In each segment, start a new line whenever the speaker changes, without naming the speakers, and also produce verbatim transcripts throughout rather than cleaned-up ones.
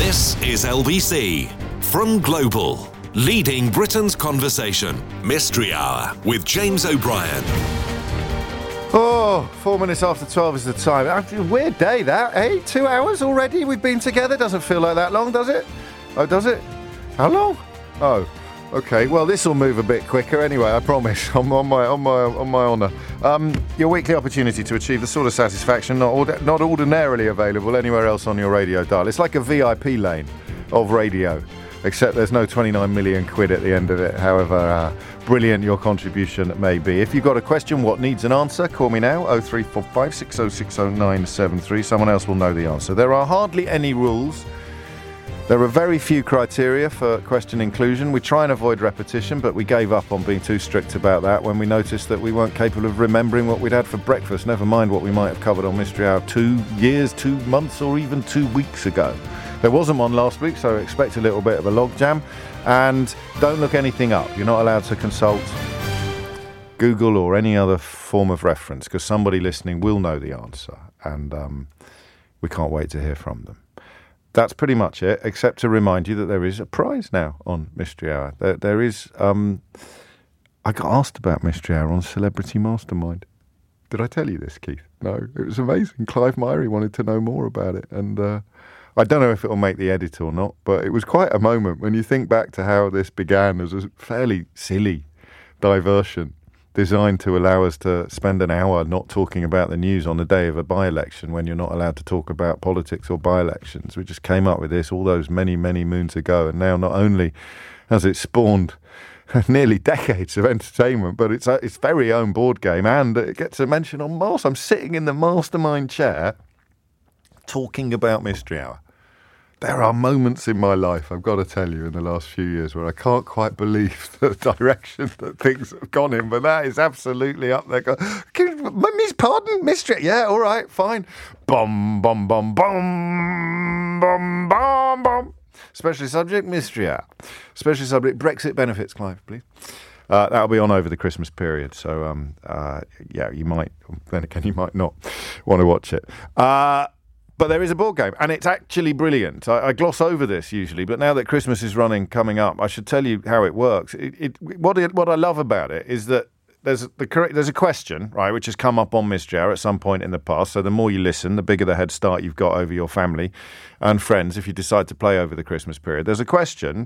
This is L B C from Global, leading Britain's conversation. Mystery Hour with James O'Brien.
Oh, four minutes after twelve is the time. Weird day, that, eh? Two hours already we've been together. Doesn't feel like that long, does it? Oh, does it? How long? Oh, okay. Well, this will move a bit quicker anyway, I promise. I'm on my on my on my honour. Um, your weekly opportunity to achieve the sort of satisfaction not ord- not ordinarily available anywhere else on your radio dial. It's like a V I P lane of radio, except there's no twenty-nine million quid at the end of it, however uh, brilliant your contribution may be. If you've got a question, what needs an answer, call me now, oh three four five, six oh six oh nine seven three. Someone else will know the answer. There are hardly any rules. There are very few criteria for question inclusion. We try and avoid repetition, but we gave up on being too strict about that when we noticed that we weren't capable of remembering what we'd had for breakfast, never mind what we might have covered on Mystery Hour two years, two months, or even two weeks ago. There wasn't one last week, so expect a little bit of a logjam. And don't look anything up. You're not allowed to consult Google or any other form of reference, because somebody listening will know the answer, and um, we can't wait to hear from them. That's pretty much it, except to remind you that there is a prize now on Mystery Hour. There, there is... Um, I got asked about Mystery Hour on Celebrity Mastermind. Did I tell you this, Keith? No, it was amazing. Clive Myrie wanted to know more about it, and... Uh, I don't know if it'll make the edit or not, but it was quite a moment when you think back to how this began as a fairly silly diversion designed to allow us to spend an hour not talking about the news on the day of a by-election when you're not allowed to talk about politics or by-elections. We just came up with this all those many, many moons ago, and now not only has it spawned nearly decades of entertainment, but it's its very own board game, and it gets a mention on Mars. I'm sitting in the mastermind chair talking about Mystery Hour. There are moments in my life, I've got to tell you, in the last few years where I can't quite believe the direction that things have gone in, but that is absolutely up there. Go, Miss Pardon? Mystery? Yeah, all right, fine. Bum, bum, bum, bum, bum, bum, bum. Special subject, Mystery Hour. Special subject, Brexit benefits, Clive, please. Uh, that'll be on over the Christmas period, so um, uh, yeah, you might, then again, you might not want to watch it. Uh, But there is a board game, and it's actually brilliant. I, I gloss over this usually, but now that Christmas is running, coming up, I should tell you how it works. It, it, what, it, what I love about it is that there's the correct, there's a question, right, which has come up on Mystery Hour at some point in the past. So the more you listen, the bigger the head start you've got over your family and friends if you decide to play over the Christmas period. There's a question,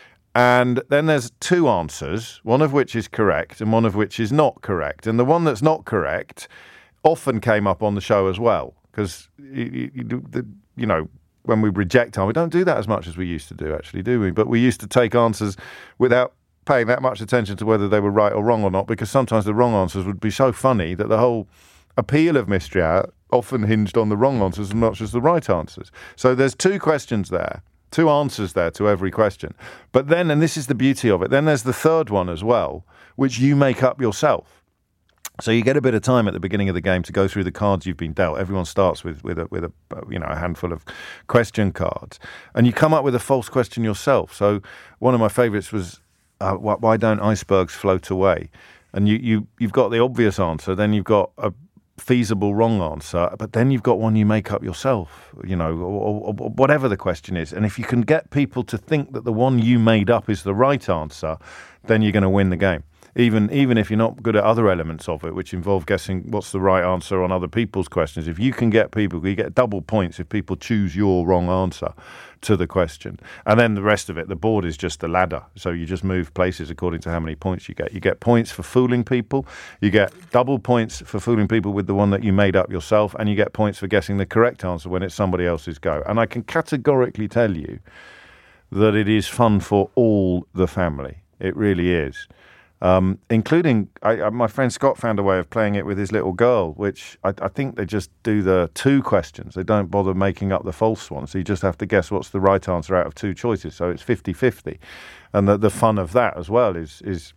and then there's two answers, one of which is correct and one of which is not correct. And the one that's not correct often came up on the show as well. Because, you, you, you know, when we reject time, we don't do that as much as we used to do, actually, do we? But we used to take answers without paying that much attention to whether they were right or wrong or not, because sometimes the wrong answers would be so funny that the whole appeal of Mystery Hour often hinged on the wrong answers as much as the right answers. So there's two questions there, two answers there to every question. But then, and this is the beauty of it, then there's the third one as well, which you make up yourself. So you get a bit of time at the beginning of the game to go through the cards you've been dealt. Everyone starts with with a, with a you know a handful of question cards, and you come up with a false question yourself. So one of my favourites was, uh, why don't icebergs float away? And you you you've got the obvious answer, then you've got a feasible wrong answer, but then you've got one you make up yourself. You know, or, or whatever the question is. And if you can get people to think that the one you made up is the right answer, then you're going to win the game. Even even if you're not good at other elements of it, which involve guessing what's the right answer on other people's questions, if you can get people, you get double points if people choose your wrong answer to the question. And then the rest of it, the board is just the ladder. So you just move places according to how many points you get. You get points for fooling people. You get double points for fooling people with the one that you made up yourself. And you get points for guessing the correct answer when it's somebody else's go. And I can categorically tell you that it is fun for all the family. It really is. Um, including, I, my friend Scott found a way of playing it with his little girl, which I, I think they just do the two questions. They don't bother making up the false one. So you just have to guess what's the right answer out of two choices. So it's fifty-fifty. And the, the fun of that as well is is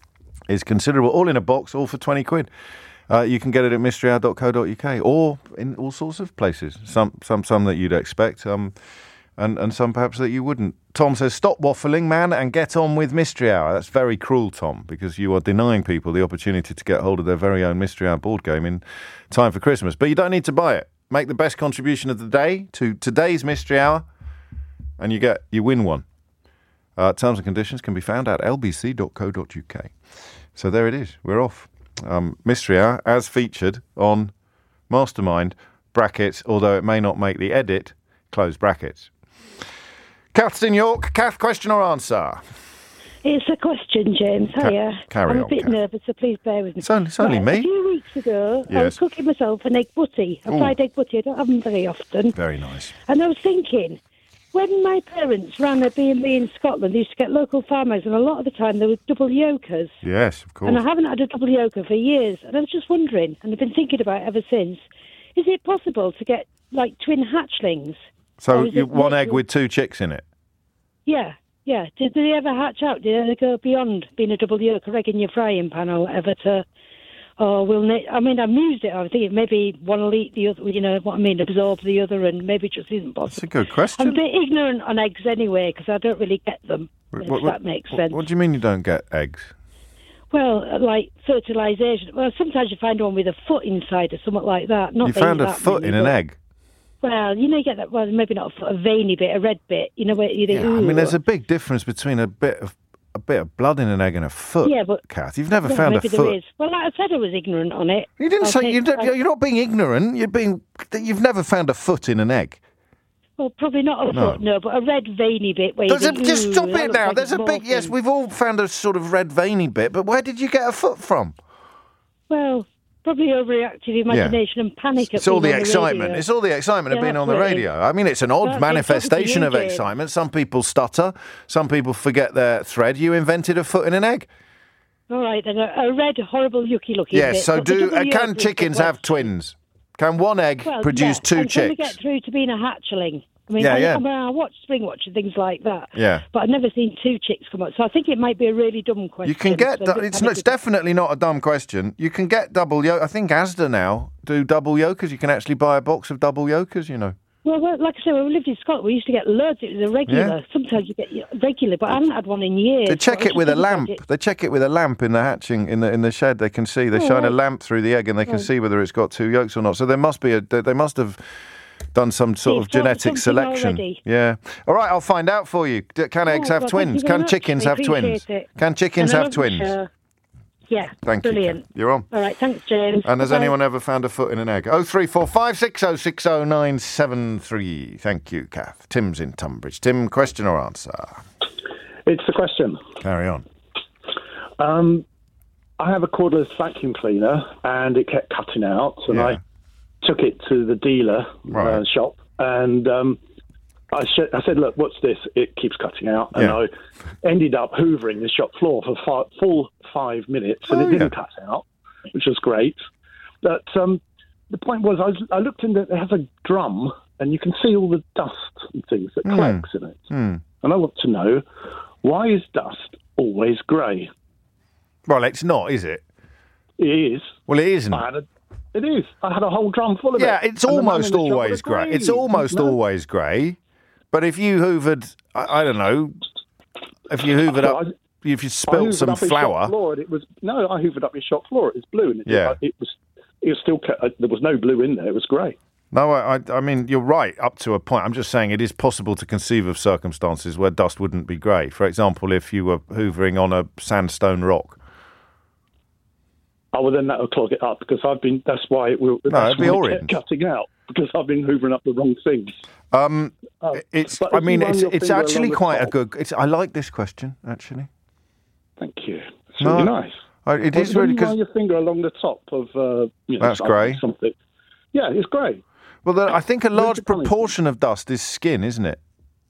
is considerable. All in a box, all for twenty quid. Uh, you can get it at mystery hour dot co dot uk or in all sorts of places. Some some some that you'd expect. Um, And, and some perhaps that you wouldn't. Tom says, stop waffling, man, and get on with Mystery Hour. That's very cruel, Tom, because you are denying people the opportunity to get hold of their very own Mystery Hour board game in time for Christmas. But you don't need to buy it. Make the best contribution of the day to today's Mystery Hour and you get you win one. Uh, terms and conditions can be found at l b c dot co dot u k. So there it is. We're off. Um, Mystery Hour, as featured on Mastermind, brackets, although it may not make the edit, close brackets. Kath's in York. Kath, question or answer?
It's a question, James. Hiya.
Ca- carry
I'm
on,
a bit
Kath.
nervous, so please bear with me.
It's only, it's only
Right,
me.
A few weeks ago, I
Yes.
was cooking myself an egg butty, a
Ooh.
fried egg butty. I don't have them very often.
Very nice.
And I was thinking, when my parents ran a B and B in Scotland, they used to get local farmers, and a lot of the time there were double yolkers.
Yes, of course.
And I haven't had a double yoker for years. And I was just wondering, and I've been thinking about it ever since, is it possible to get, like, twin hatchlings?
So
Or is
you,
it
one egg
literally-
with two chicks in it?
Yeah, yeah. Did they ever hatch out? Did they go beyond being a double yoker egg in your frying pan or whatever to... Or will they, I mean, I've used it. I was thinking maybe one will eat the other, you know what I mean, absorb the other, and maybe it just isn't possible.
That's a good question.
I'm a bit ignorant on eggs anyway, because I don't really get them,
What-
if
what-
that makes
what-
sense.
What do you mean you don't get eggs?
Well, uh, like fertilisation. Well, sometimes you find one with a foot inside or something like that. Not
You
that
found a
that
foot
many,
in an
but-
egg?
Well, you know, you get that, well, maybe not a foot, a veiny bit, a red bit, you know, where you think,
Yeah, I mean,
ooh.
there's a big difference between a bit of a bit of blood in an egg and a foot.
Yeah, but-
Kath, you've never
Yeah,
found a
maybe there
foot.
is. Well, like I said, I was ignorant on it.
You didn't
I'll
say
take-
you don't,
I-
you're not being ignorant. You're being. You've never found a foot in an egg.
Well, probably not a
No.
foot, no, but a red veiny bit where
There's
you
a,
think,
just
ooh,
stop
that
it
looks
now.
like
There's a
it's
big. Yes,
morphine.
we've all found a sort of red veiny bit, but where did you get a foot from?
Well, probably overreactive imagination and panic.
It's
at
all
being
the
on
excitement.
radio.
It's all the excitement of
Yeah,
being on the
that's what it
radio. I mean, it's an odd
That's it,
manifestation
talking
of
to you, James.
excitement. Some people stutter. Some people forget their thread. You invented a foot in an egg.
All right, then a, a red, horrible, yucky looking
Yes.
bit.
So
But the
do
double
uh,
yolk
can
is the
chickens have
question.
twins? Can one egg
Well,
produce
yeah,
two
and can we
chicks?
get through to being a hatchling? I mean,
Yeah,
I,
yeah.
I, mean, I watch Spring Watch and things like that.
Yeah.
But I've never seen two chicks come up. So I think it might be a really dumb question.
You can get.
so
du-
I'm a bit
it's, not, it's
panicky.
definitely not a dumb question. You can get double yolk. I think Asda now do double yolkers. You can actually buy a box of double yolkers. You know.
Well, well, like I said, when we lived in Scotland, we used to get loads. It was a regular.
Yeah.
Sometimes you get regular, but I haven't had one in years.
They check
So I
it with a
just
lamp.
think
They check it with a lamp in the hatching in the in the shed. They can see. They
Oh,
shine a
right.
lamp through the egg and they can
Oh.
see whether it's got two yolks or not. So there must be a. They they must have done some sort
They've
of
done
genetic
something
selection.
already.
Yeah. All right. I'll find out for you. D- Can eggs
Oh,
have
well, thank
twins?
you very
Can
much.
chickens
I
have twins?
appreciate it.
Can chickens
And I
have
love the
twins?
show. Yeah.
Thank
Brilliant.
you. Kath. You're on.
All right. Thanks, James.
And has
Bye.
anyone ever found a foot in an egg? Oh three four five six oh six oh nine seven three. Thank you, Kath. Tim's in Tunbridge. Tim, question or answer?
It's a question.
Carry on.
Um, I have a cordless vacuum cleaner, and it kept cutting out, and
Yeah.
I took it to the dealer
Right.
uh, shop, and um, I, sh- I said, "Look, what's this? It keeps cutting out." And
Yeah.
I ended up hoovering the shop floor for fi- full five minutes, and
Oh,
it didn't
yeah.
cut out, which was great. But um, the point was, I, was, I looked in. The, it has a drum, and you can see all the dust and things that collects in it.
Hmm.
And I want to know, why is dust always grey?
Well, it's not, is it?
It is.
Well, it isn't.
I had a, it is. I had a whole drum full of
Yeah,
it.
it's
And the man
almost
in the shop would
always grey.
agree.
It's almost
No.
always grey. But if you hoovered, I, I don't know, if you hoovered
Well,
up,
I-
if you
I
spilt
hoovered
some
up his shop
flour,
floor and it was no. I hoovered up his shop floor. It was blue, and it,
Yeah.
it, was. It was still. kept- uh, There was no blue in there. It was grey.
no, I, I, I mean, you're right up to a point. I'm just saying it is possible to conceive of circumstances where dust wouldn't be grey. For example, if you were hoovering on a sandstone rock.
Oh, well, then that will clog it up because I've been. That's why it will.
No,
that's
it'd be
why it
orange.
kept cutting out because I've been hoovering up the wrong things.
Um,
Oh,
it's.
but
I
if you
mean,
run
it's
your
it's
finger
actually
along the
quite a
top-
good. It's. I like this question actually.
Thank you. It's
No,
really nice.
I, it
Well,
is
when
really
you run
because.
your finger along the top of. Uh, you know,
That's
something-
grey.
Something. Yeah, it's grey.
Well, the, I think a large
the punishment?
proportion of dust is skin, isn't it?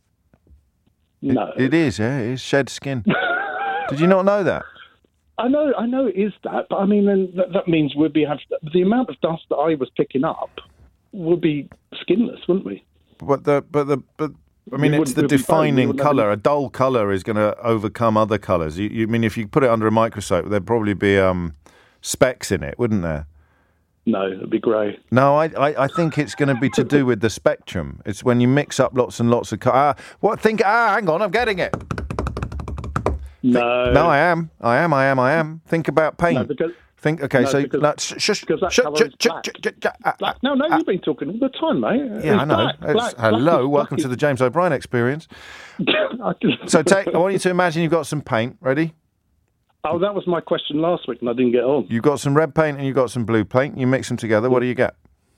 No,
It is. Yeah, it is shed skin. Did you not know that?
I know, I know it is that, but I mean, then that, that means we'd be have the amount of dust that I was picking up would be skinless, wouldn't we?
But the but the but I mean,
We
it's
wouldn't-
the
we'd be fine. We
defining
wouldn't have
colour. A dull colour is going to overcome other colours. You, you I mean if you put it under a microscope, there'd probably be um, specks in it, wouldn't there?
No, it'd be grey.
No, I, I, I think it's going to be to do with the spectrum. It's when you mix up lots and lots of colour. Ah, what think? Ah, hang on, I'm getting it.
No,
No, I am. I am. I am. I am. Think about paint.
no, because
Think, okay,
No,
so...
because-
no, sh- sh-
because that
sh-
colour
sh-
is
sh-
black.
sh- sh- uh,
Black. No, no,
uh,
you've been talking all the time, mate.
Yeah,
It's
I know.
Black,
It's-
black,
hello,
black
welcome
is,
to the James O'Brien experience.
black is-
So take, I want you to imagine you've got some paint. Ready?
Oh, that was my question last week, and I didn't get on.
You've got some red paint and you've got some blue paint. You mix them together. What do you get?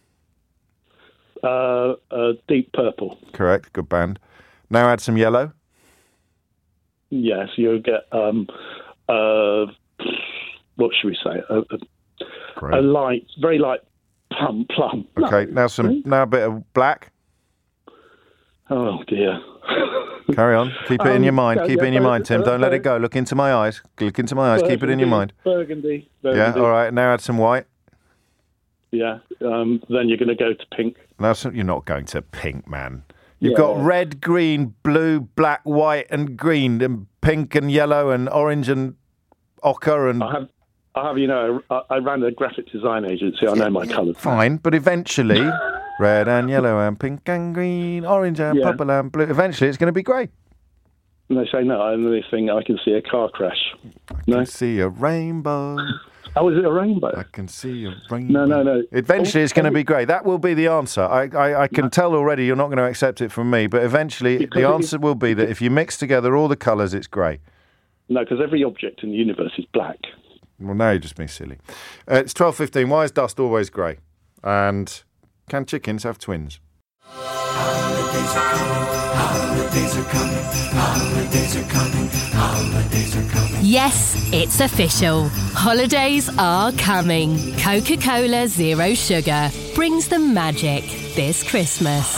Uh, uh, deep purple.
Correct. Good band. Now add some yellow.
Yes, you'll get um, uh, what should we say? A, a,
Great.
a light, very light plum, plum.
Okay.
No.
Now some. Now a bit of black.
Oh dear.
Carry on. Keep it in
Um,
your mind.
yeah,
Keep
yeah,
it in your
bur-
mind, Tim.
bur-
Don't let
bur-
it go. Look into my eyes. Look into my eyes. Keep it in your mind.
Burgundy.
Yeah.
Burgundy.
All right. Now add some white.
Yeah. Um, then you're going to go to pink.
Now some, you're not going to pink, man. You've
Yeah.
got red, green, blue, black, white, and green, and pink, and yellow, and orange, and ochre, and
I have, I have, you know, I, I ran a graphic design agency. I know my colours.
fine. But eventually, red and yellow and pink and green, orange and
Yeah.
purple and blue. Eventually, it's going to be grey.
And they say no, and they think I can see a car crash.
I
No.
can see a rainbow.
Oh, is it a rainbow?
I can see a rainbow.
No, no, no.
Eventually, it's going to be grey. That will be the answer. I, I, I can tell already you're not going to accept it from me, but eventually,
Because
the
it
answer
is-
will be that if you mix together all the colours, it's grey.
No, because every object in the universe is black.
Well, now you're just being silly. Uh, it's twelve fifteen. Why is dust always grey? And can chickens have twins?
Holidays are coming, holidays are coming, holidays are coming, holidays are coming.
Yes, it's official. Holidays are coming. Coca-Cola Zero Sugar brings the magic this Christmas.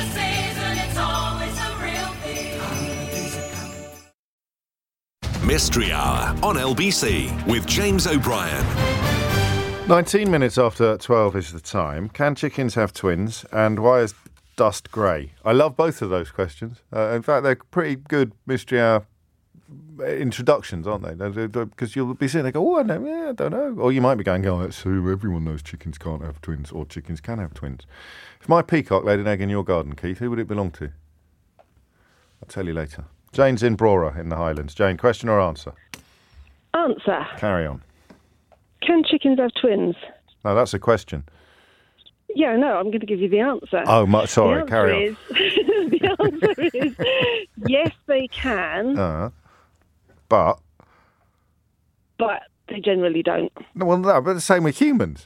Mystery Hour on L B C with James O'Brien.
nineteen minutes after twelve is the time. Can chickens have twins? And why is dust grey? I love both of those questions. Uh, in fact, they're pretty good Mystery Hour introductions, aren't they? Because you'll be sitting there go, oh, I know, yeah, I don't know. Or you might be going, oh, that's who everyone knows chickens can't have twins, or chickens can have twins. If my peacock laid an egg in your garden, Keith, who would it belong to? I'll tell you later. Jane's in Brora in the Highlands. Jane, question or answer?
Answer.
Carry on.
Can chickens have twins?
No, that's a question.
Yeah, no, I'm going to give you the answer.
Oh, my, sorry,
the
carry on.
is, the answer is yes, they can,
Uh, but,
but they generally don't.
no, well, no, but the same with humans.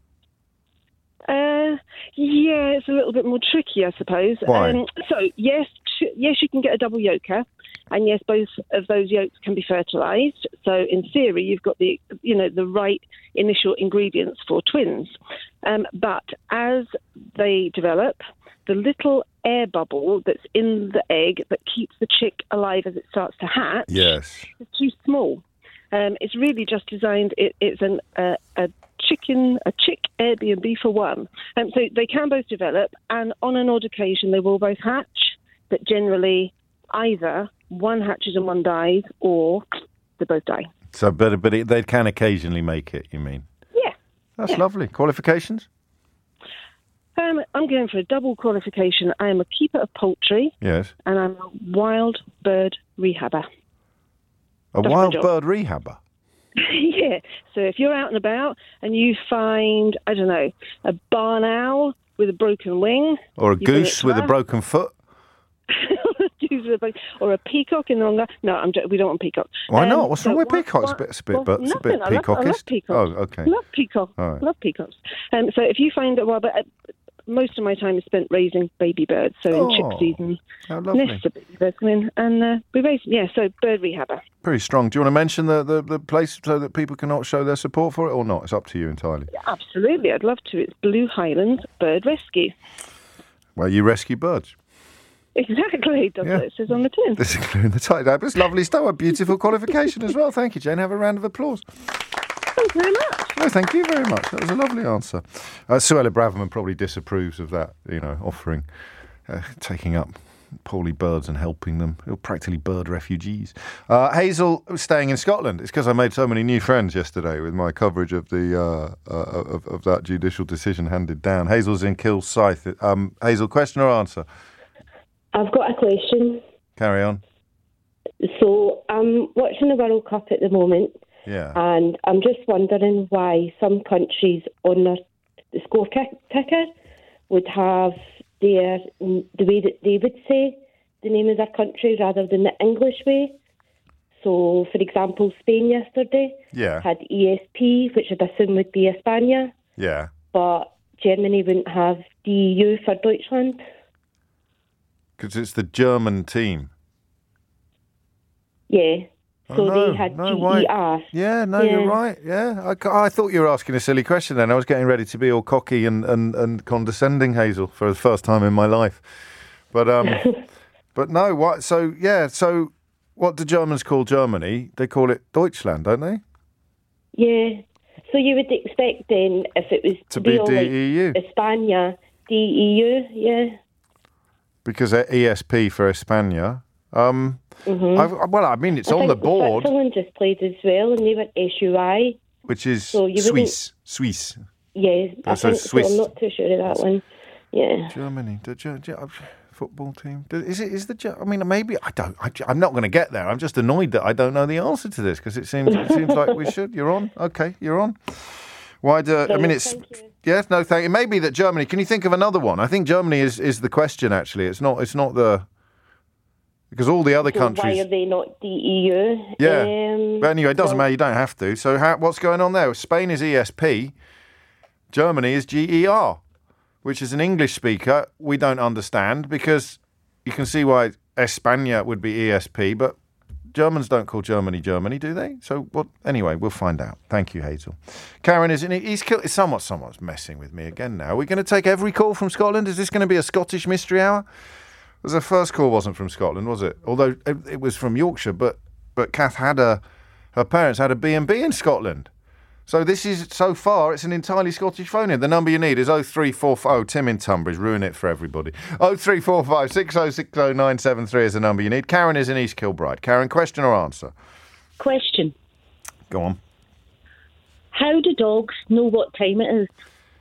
Uh, yeah, it's a little bit more tricky, I suppose.
Why?
Um, so yes, ch- yes, you can get a double yolker, and yes, both of those yolks can be fertilised. So in theory, you've got the you know the right initial ingredients for twins. Um, but as they develop, the little air bubble that's in the egg that keeps the chick alive as it starts to hatch
Yes.
is too small. Um, it's really just designed. It, it's an uh, a chicken, a chick Airbnb for one. Um, so they can both develop, and on an odd occasion they will both hatch. But generally, either one hatches and one dies, or they both die.
So, but, but it, they can occasionally make it, you mean?
Yeah.
That's
Yeah.
lovely. Qualifications?
Um, I'm going for a double qualification. I am a keeper of poultry,
Yes.
and I'm a wild bird rehabber.
A
That's my
wild
job.
bird rehabber.
Yeah. So if you're out and about and you find, I don't know, a barn owl with a broken wing,
Or a
you bring it
goose
to
with a
us.
broken foot.
or a peacock in the longer. No, I'm jo- we don't want peacocks.
Why
Um,
not? What's
so
wrong with
one-
peacocks?
one-
It's a bit, it's a bit,
well,
but it's a bit
nothing. I love, I love
peacockist.
peacocks.
Oh, okay.
Love peacocks.
All right.
Love peacocks. Um, so if you find well, but uh, most of my time is spent raising baby birds. So in
Oh,
chick season,
How lovely.
nests of baby birds come in, and uh, we raise. Yeah, so bird rehabber.
Pretty strong. Do you want to mention the, the, the place so that people can show their support for it or not? It's up to you entirely.
Absolutely, I'd love to. It's Blue Highlands Bird Rescue.
Well, you rescue birds.
Exactly, that's
Yeah.
what it says on the tin.
This is including the title. It's lovely stuff. A beautiful qualification as well. Thank you, Jane. Have a round of applause.
Thank you very much.
No, thank you very much. That was a lovely answer. Uh, Suella Braverman probably disapproves of that, you know, offering, uh, taking up poorly birds and helping them. They're practically bird refugees. Uh, Hazel was staying in Scotland. It's because I made so many new friends yesterday with my coverage of the uh, uh, of, of that judicial decision handed down. Hazel's in Kilsyth. Um, Hazel, question or answer?
I've got a question.
Carry on.
So I'm watching the World Cup at the moment,
Yeah.
And I'm just wondering why some countries on their the score kick- ticker would have their the way that they would say the name of their country rather than the English way. So, for example, Spain yesterday
Yeah.
had E S P, which I'd assume would be España,
Yeah.
but Germany wouldn't have D E U for Deutschland.
Because it's the German team.
Yeah. So
Oh, no,
they had
no,
G
why-
E R.
Yeah, no,
Yeah.
you're right. Yeah, I, ca- I thought you were asking a silly question then. I was getting ready to be all cocky and, and, and condescending, Hazel, for the first time in my life. But um, but no, what? So yeah, so what do Germans call Germany? They call it Deutschland, don't they?
Yeah. So you would expect then if it was
To be
real,
D E U.
like España, D E U, yeah.
Because they're E S P for España. Um,
Mm-hmm.
I've, well, I mean, it's
I
on the
think
board,
Switzerland just played as well, and they were S U I.
which is
So you
Swiss. Swiss.
Yeah, I
That's a
think so.
Swiss.
I'm not too sure of that one. Yeah.
Germany, the Ger- Ger- football team. Do- Is it? Is the? Ger- I mean, maybe I don't. I, I'm not going to get there. I'm just annoyed that I don't know the answer to this because it seems it seems like we should. You're on. Okay, you're on. Why do? I mean, it's.
Thank you.
Yes, no, thank you. Maybe that Germany. Can you think of another one? I think Germany is, is the question. Actually, it's not. It's not the. Because all the other
So
countries.
why are they not D E U?
Yeah.
Um,
But anyway, it doesn't
well,
matter. You don't have to. So how, what's going on there? Spain is E S P. Germany is G E R, which is an English speaker we don't understand because you can see why España would be E S P, but Germans don't call Germany Germany, do they? So what? Anyway, we'll find out. Thank you, Hazel. Karen, is it? He's killed. Somewhat, someone's messing with me again now. Are we going to take every call from Scotland? Is this going to be a Scottish mystery hour? Because the first call wasn't from Scotland, was it? Although it, it was from Yorkshire, but but Kath had a, her parents had a B and B in Scotland. So this is, so far, it's an entirely Scottish phone in. The number you need is oh three four five, oh, Tim in Tunbridge, ruin it for everybody. oh three four five, six oh six oh nine seven three is the number you need. Karen is in East Kilbride. Karen, question or answer?
Question.
Go on.
How do dogs know what time it is?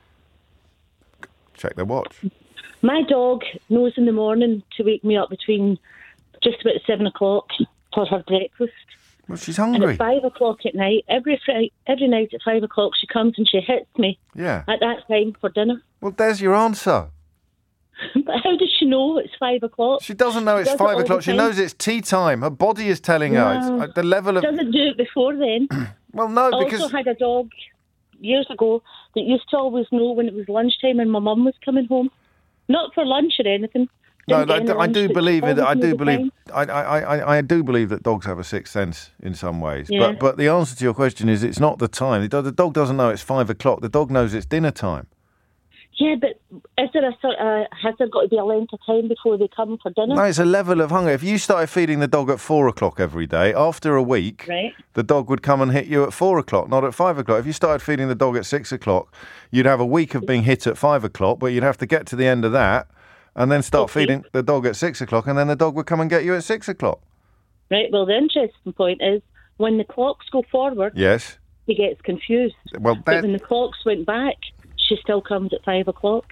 Check their watch.
My dog knows in the morning to wake me up between just about seven o'clock for her breakfast.
Well, she's
And
hungry.
at five o'clock at night, every Friday, every night at five o'clock, she comes and she hits me
Yeah.
at that time for dinner.
Well, there's your answer.
But how does she know it's five o'clock?
She doesn't know it's
does it
five
all the
o'clock. She
time.
knows it's tea time. Her body is telling her. It's,
No.
uh, the level of...
Doesn't do it before then.
Well, no,
I
because...
also had a dog years ago that used to always know when it was lunchtime and my mum was coming home. Not for lunch or anything.
No,
Didn't get
I,
any
do- I
lunch,
do
but
believe it.
always
I
knew
do
the
believe.
time.
I, I, I, I do believe that dogs have a sixth sense in some ways.
Yeah.
But but the answer to your question is it's not the time. It, do- the dog doesn't know it's five o'clock. The dog knows it's dinner time.
Yeah, but is there a sort of, has there got to be a length of time before they come for dinner?
No, it's a level of hunger. If you started feeding the dog at four o'clock every day, after a week,
Right.
the dog would come and hit you at four o'clock, not at five o'clock. If you started feeding the dog at six o'clock, you'd have a week of being hit at five o'clock, but you'd have to get to the end of that and then start
Okay.
feeding the dog at six o'clock, and then the dog would come and get you at six o'clock.
Right, well, the interesting point is when the clocks go forward,
Yes.
he gets confused.
Well,
But
that,
when the clocks went back, she still comes at five o'clock.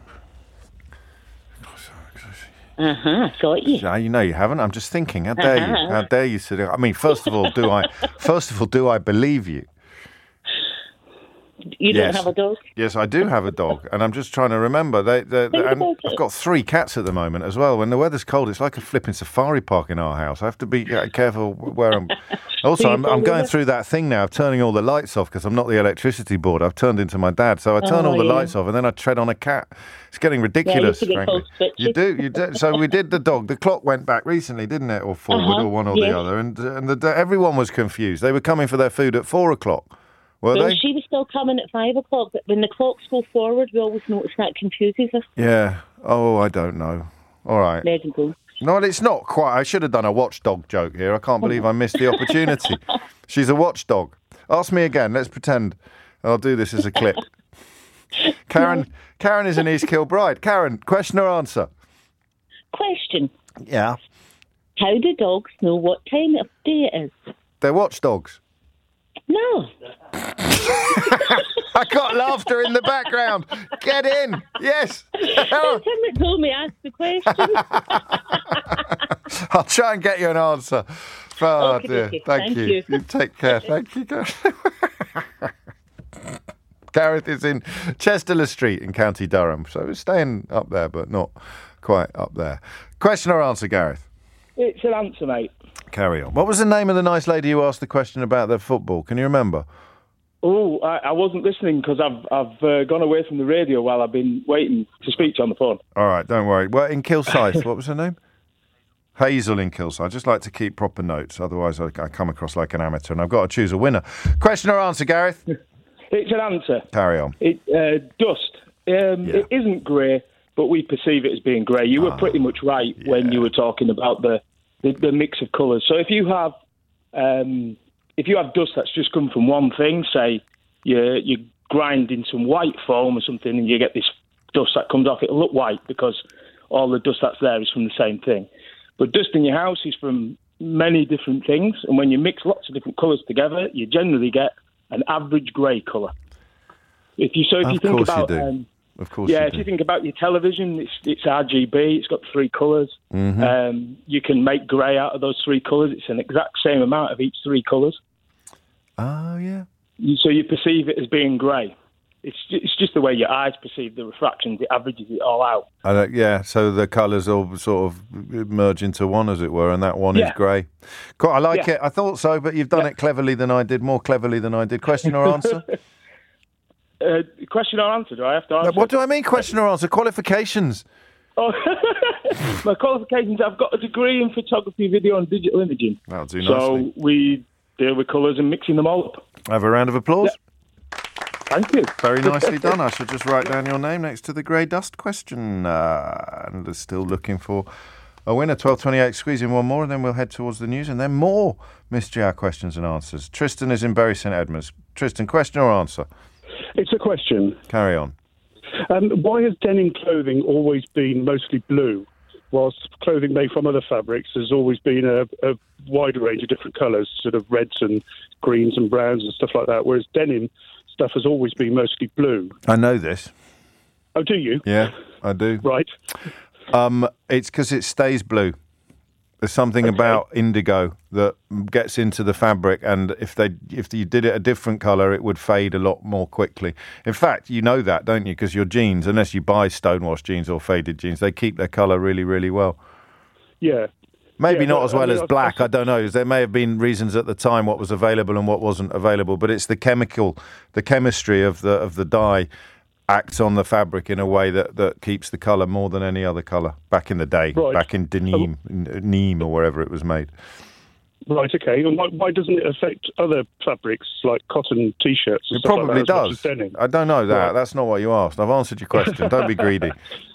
Uh-huh, got you.
No, you know you haven't. I'm just thinking. How dare you?
Uh-huh.
How dare you sit? I mean, first of all, do I? First of all, do I believe you?
You
Yes.
don't have a dog?
Yes, I do have a dog, and I'm just trying to remember. They, they,
Think
and
about
I've
it.
got three cats at the moment as well. When the weather's cold, it's like a flipping safari park in our house. I have to be uh, careful where I'm. Also,
you
I'm, I'm
fall
going
over?
through that thing now of turning all the lights off because I'm not the electricity board. I've turned into my dad, so I turn
Oh,
all the
yeah.
lights off, and then I tread on a cat. It's getting ridiculous,
to get
frankly.
cold twitchy.
You do, you do. So we did the dog. The clock went back recently, didn't it, or forward,
Uh-huh,
or one or
yes.
the other, and and the, everyone was confused. They were coming for their food at four o'clock. Were
Well,
they?
she was still coming at five o'clock, but when the clocks go forward, we always notice that confuses us.
Yeah. Oh, I don't know. All right.
There you go.
No, it's not quite. I should have done a watchdog joke here. I can't believe I missed the opportunity. She's a watchdog. Ask me again. Let's pretend. I'll do this as a clip. Karen, Karen is in East Kilbride. Karen, question or answer?
Question.
Yeah.
How do dogs know what time of day it is?
They're watchdogs.
No.
I got laughter in the background. Get in. Yes.
It's him that told me ask the question.
I'll try and get you an answer. Oh,
Okay,
dear.
okay.
Thank,
Thank
you.
you.
You take care. Thank you, Gareth. Gareth is in Chester Street in County Durham. So we're staying up there, but not quite up there. Question or answer, Gareth?
It's an answer, mate.
Carry on. What was the name of the nice lady who asked the question about the football? Can you remember?
Oh, I, I wasn't listening because I've I've uh, gone away from the radio while I've been waiting to speak to you on the phone.
All right, don't worry. Well, in Kilsyth, what was her name? Hazel in Kilsyth. I just like to keep proper notes, otherwise I, I come across like an amateur, and I've got to choose a winner. Question or answer, Gareth?
It's an answer.
Carry on.
It uh, dust. Um,
Yeah.
It isn't grey, but we perceive it as being grey. You were
Ah,
pretty much right when you were talking about the, the, the mix of colours. So if you have um, if you have dust that's just come from one thing, say you you grind in some white foam or something, and you get this dust that comes off, it'll look white because all the dust that's there is from the same thing. But dust in your house is from many different things, and when you mix lots of different colours together, you generally get an average grey colour. If you so if
Of
you think
course
about
you do.
Um,
Of course
yeah,
you
if
do.
you think about your television, it's it's R G B. It's got three colors.
Mhm.
Um, you can make grey out of those three colors. It's an exact same amount of each three colors.
Oh, yeah.
You, so you perceive it as being grey. It's ju- it's just the way your eyes perceive the refractions. It averages it all out.
I don't, yeah, so the colours all sort of merge into one, as it were, and that one
Yeah.
is grey. Cool, I like
Yeah.
it. I thought so, but you've done
Yeah.
it cleverly than I did, more cleverly than I did. Question or answer?
Uh, question or answer? Do I have to answer?
What do I mean, question or answer? Qualifications.
Oh, my qualifications. I've got a degree in photography, video, and digital imaging.
That'll do
So
nicely.
we deal with colours and mixing them all up.
Have a round of applause.
Thank you.
Very nicely done. I shall just write down your name next to the grey dust question. Uh, and they're still looking for a winner. twelve twenty-eight, squeeze in one more, and then we'll head towards the news, and then more Mystery Hour questions and answers. Tristan is in Bury St Edmunds. Tristan, question or answer?
It's a question.
Carry on.
Um, why has denim clothing always been mostly blue, whilst clothing made from other fabrics has always been a, a wider range of different colours, sort of reds and greens and browns and stuff like that, whereas denim stuff has always been mostly blue?
I know this.
Oh, do you?
Yeah, I do.
Right.
Um, it's because it stays blue. There's something about indigo that gets into the fabric, and if they if you did it a different colour, it would fade a lot more quickly. In fact, you know that, don't you? Because your jeans, unless you buy stonewashed jeans or faded jeans, they keep their colour really, really well.
Yeah.
Maybe
Yeah,
not
but,
as well
I mean,
as
I-
black. I don't know. There may have been reasons at the time what was available and what wasn't available, but it's the chemical, the chemistry of the of the dye acts on the fabric in a way that, that keeps the colour more than any other colour. Back in the day,
Right.
back in Denim, Nîmes or wherever it was made.
Right, okay. And why, why doesn't it affect other fabrics like cotton T-shirts and
It
stuff like
probably
that as much
does.
as denim?
I don't know that.
Right.
That's not what you asked. I've answered your question. Don't be greedy.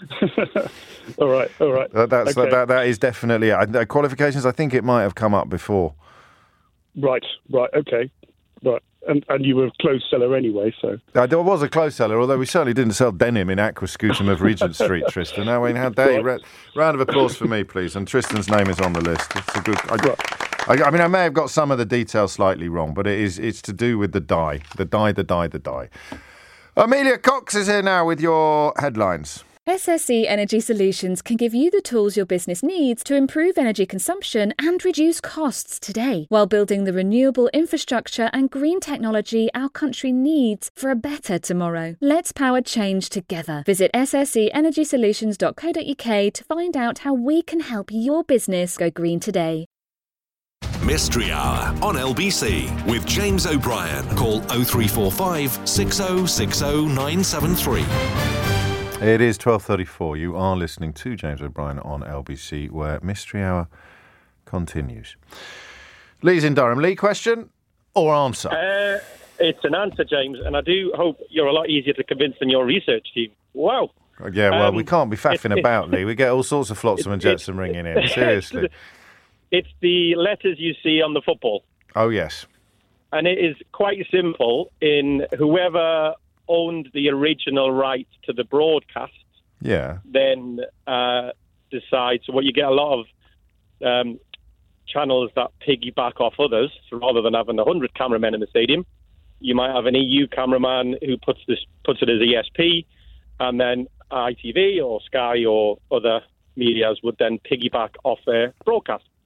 all right, all right.
That, that's
Okay.
that, that is definitely it. I- qualifications. I think it might have come up before.
Right, right, okay. Right. And and you were a clothes seller anyway, so...
I d- I was a clothes seller, although we certainly didn't sell denim in Aquascutum of Regent Street, Tristan. I mean, how dare you? Ra- Round of applause for me, please. And Tristan's name is on the list. It's a good. I, I, I mean, I may have got some of the details slightly wrong, but it is it's to do with the dye, the dye, the dye, the dye. Amelia Cox is here now with your headlines.
S S E Energy Solutions can give you the tools your business needs to improve energy consumption and reduce costs today, while building the renewable infrastructure and green technology our country needs for a better tomorrow. Let's power change together. Visit s s e energy solutions dot co dot u k to find out how we can help your business go green today.
Mystery Hour on L B C with James O'Brien. Call oh three four five, six oh six oh, nine seven three.
It is twelve thirty-four. You are listening to James O'Brien on L B C, where Mystery Hour continues. Lee's in Durham. Lee, question or answer?
Uh, it's an answer, James, and I do hope you're a lot easier to convince than your research team. Wow.
Yeah, well,
Um,
we can't be faffing
it's-
about, Lee. We get all sorts of flotsam and
it's-
jetsam ringing in. Seriously.
It's the letters you see on the football,
Oh, yes.
and it is quite simple in whoever owned the original right to the broadcast
Yeah.
then uh, decides. So what you get a lot of um, channels that piggyback off others. So rather than having a hundred cameramen in the stadium, you might have an E U cameraman who puts this puts it as E S P, and then I T V or Sky or other medias would then piggyback off their broadcast.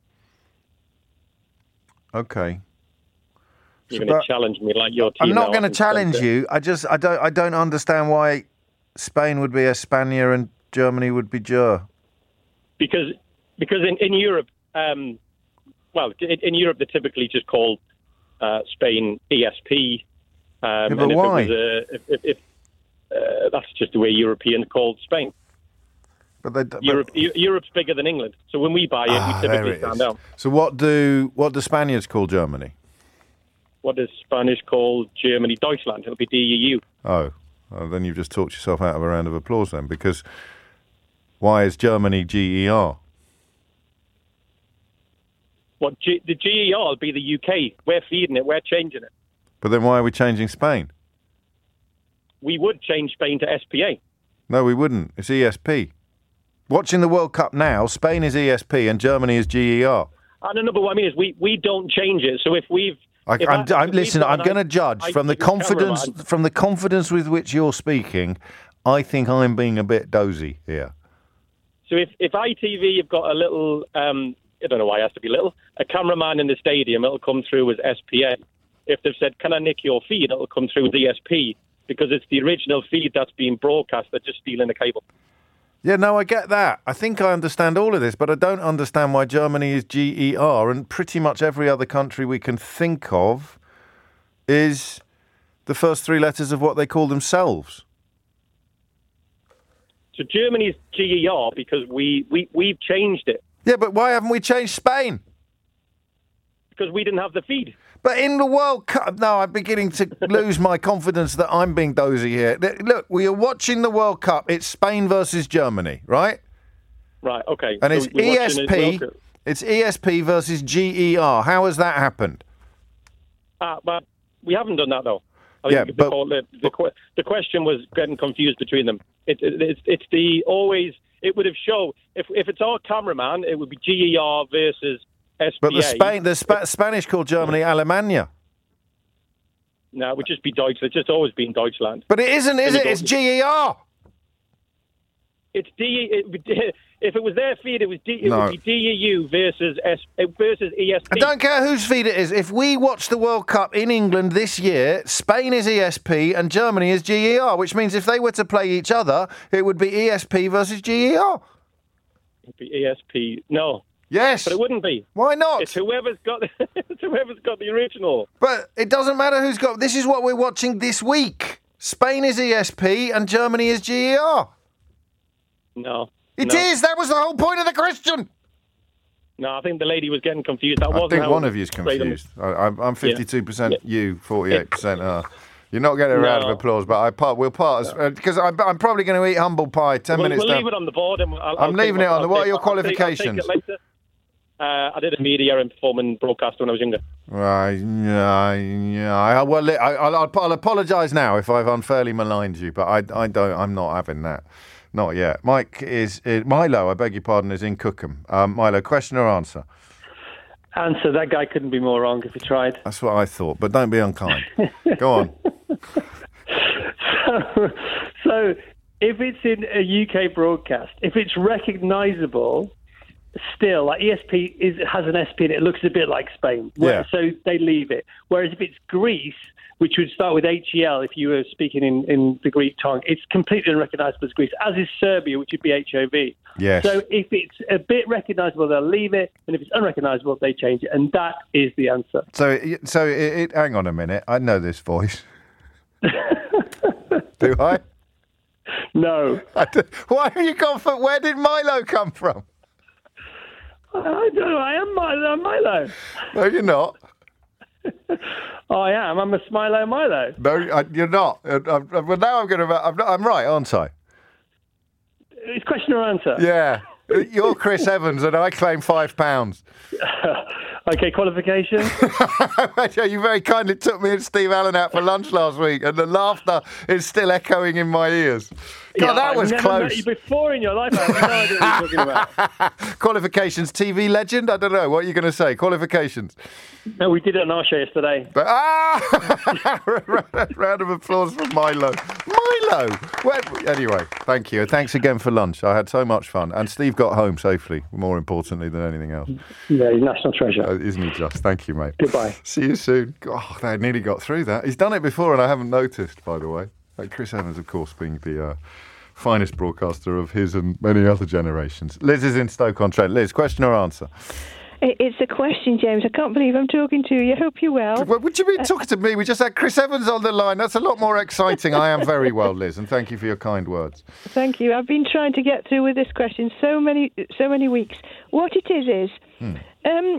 Okay.
You're
So,
going
but-
to challenge me like your team.
I'm not
now
going to
and
challenge
say-
you. I just I don't I don't understand why Spain would be España and Germany would be Ger.
Because because in, in Europe, um, well, in, in Europe they're typically just called uh, Spain E S P. Um,
Yeah, but
and if
why?
It was a, if, if, if, uh, that's just the way Europeans called Spain.
But they, but,
Europe, Eu- Europe's bigger than England, so when we buy it,
Ah,
we
there
typically
it
stand
is.
out.
So what do what do Spaniards call Germany?
What does Spanish call Germany? Deutschland. It'll be D E U.
Oh, well, then you've just talked yourself out of a round of applause then, because why is Germany G E R?
What G- the G E R will be the U K. We're feeding it. We're changing it.
But then why are we changing Spain?
We would change Spain to S P A.
No, we wouldn't. It's E S P. Watching the World Cup now, Spain is E S P and Germany is G E R.
I don't know, but what I mean is we, we don't change it. So if we've
I,
if
I'm,
I-
I'm,
if we've
listen,
got
I'm
an
going to
I-
judge
I
from the
T V
confidence
cameraman-
from the confidence with which you're speaking. I think I'm being a bit dozy here.
So if, if I T V have got a little, um, I don't know why it has to be little, a cameraman in the stadium, it'll come through as S P A. If they've said, can I nick your feed, it'll come through as E S P because it's the original feed that's being broadcast. They're just stealing the cable.
Yeah, no, I get that. I think I understand all of this, but I don't understand why Germany is G E R and pretty much every other country we can think of is the first three letters of what they call themselves.
So Germany's G E R because we, we, we've changed it
Yeah, but why haven't we changed Spain?
because we didn't have the feed.
But in the World Cup, no, I'm beginning to lose my confidence that I'm being dozy here. Look, we are watching the World Cup. It's Spain versus Germany, right?
Right, okay.
And
So
it's
we're watching it-
E S P.
well,
It's E S P versus G E R. How has that happened?
Ah, but we haven't done that, though. I
Yeah,
think
but-
the, call- the, the, que- the question was getting confused between them. It, it, it's, it's the always, it would have shown, if, if it's our cameraman, it would be G E R versus S P A.
But the Spain, the Spa- Spanish call Germany Alemania.
No, it would just be Deutschland. It's just always been Deutschland.
But it isn't, is
And
it?
you
It's
don't-
G E R.
It's D. It, would- if it was their feed, it was D. It
No.
would be D E U versus S versus E S P.
I don't care whose feed it is. If we watch the World Cup in England this year, Spain is E S P and Germany is G E R, which means if they were to play each other, it would be E S P versus G E R.
It'd be E S P. No.
Yes.
But it wouldn't be.
Why not?
It's whoever's got. It's whoever's got the original.
But it doesn't matter who's got. This is what we're watching this week. Spain is E S P and Germany is G E R.
No.
It
no.
is. That was the whole point of the question.
No, I think the lady was getting confused. That
I
wasn't
think
how
one
it
of you's
was played on the-
confused. I, I'm, I'm fifty-two percent
Yeah.
you, forty-eight percent her. You're not getting a round
No.
of applause, but I part. We'll part because I'm, I'm probably going to eat humble pie ten
We'll,
minutes
we'll
down.
leave it on the board. And I'll,
I'm
I'll
leaving
take
it on
I'll
the- what are
take-
your
I'll take- I'll take
qualifications?
it later. Uh, I did a media and performing broadcast when I was younger.
Right, yeah, yeah. I, well, I, I'll, I'll, I'll apologise now if I've unfairly maligned you, but I, I don't. I'm not having that. Not yet. Mike is, is Milo. I beg your pardon. Is in Cookham. Um, Milo, question or answer?
Answer. That guy couldn't be more wrong if he tried.
That's what I thought. But don't be unkind. Go on.
so, so, if it's in a U K broadcast, if it's recognisable, still, like E S P is, has an S P and it looks a bit like Spain. Where-
Yeah.
So they leave it. Whereas if it's Greece, which would start with H E L if you were speaking in, in the Greek tongue, it's completely unrecognisable as Greece, as is Serbia, which would be H O V.
Yes.
So if it's a bit recognisable, they'll leave it, and if it's unrecognisable, they change it. And that is the answer.
So, it- so it, it, hang on a minute. I know this voice. Do I?
No.
I do, why have you gone for? Where did Milo come from?
I don't know. I am Milo. I'm Milo.
No, you're not.
Oh, I am. I'm a Smilo Milo.
No, I, you're not. Uh, uh, well, now I'm going to. I'm, not- I'm right, aren't I?
It's question or answer?
Yeah. You're Chris Evans, and I claim five pounds.
Okay, qualification?
You very kindly took me and Steve Allen out for lunch last week, and the laughter is still echoing in my ears. God,
Yeah,
that
I've
was
never
close.
met you before in your life. I have no idea what you're talking about.
Qualifications, T V legend? I don't know. What are you going to say? Qualifications.
No, we did it on our show yesterday.
But, ah! Round of applause for Milo. Milo! Well, anyway, thank you. Thanks again for lunch. I had so much fun. And Steve got home safely, more importantly than anything else.
Yeah, he's national treasure.
Uh, isn't he just? Thank you, mate.
Goodbye.
See you soon. Oh, they nearly got through that. He's done it before and I haven't noticed, by the way. Like Chris Evans, of course, being the uh, finest broadcaster of his and many other generations. Liz is in Stoke-on-Trent. Liz, question or answer?
It's a question, James. I can't believe I'm talking to you. I hope you're well.
What would you be talking to me? We just had Chris Evans on the line. That's a lot more exciting. I am very well, Liz, and thank you for your kind words.
Thank you. I've been trying to get through with this question so many, so many weeks. What it is is, hmm. um,